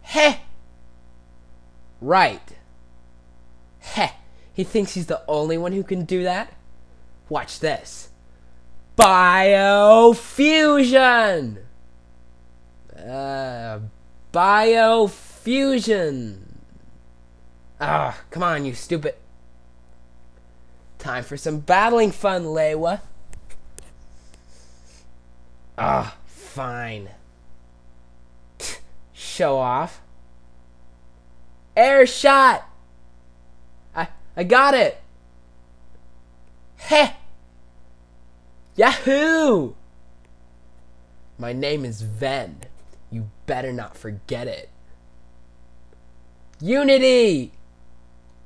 Heh! Right. Heh! He thinks he's the only one who can do that? Watch this. Biofusion! Biofusion! Ah, come on, you stupid. Time for some battling fun, Leiwa. Ah, fine. Show off. Air shot! I got it! Heh! Yahoo! My name is Ven. You better not forget it. Unity!